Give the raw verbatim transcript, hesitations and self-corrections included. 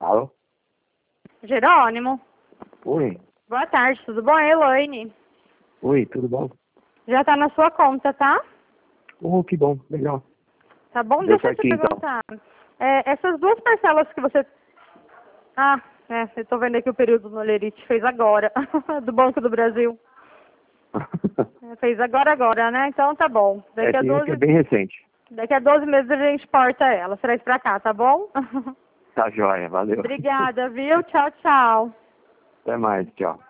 Alô? Jerônimo. Oi. Boa tarde, tudo bom? É Elaine. Oi, tudo bom? Já tá na sua conta, tá? Oh, que bom, legal. Tá bom? Deu Deixa eu te certinho, então. perguntar. É, essas duas parcelas que você... Ah, é, eu tô vendo aqui o período no Lerite, fez agora, do Banco do Brasil. É, fez agora, agora, né? Então tá bom. É, Daqui a sim, é que é doze, bem recente. daqui a doze meses a gente porta ela. Você traz pra cá, tá bom? Tá joia, valeu. Obrigada, viu? Tchau, tchau. Até mais, tchau.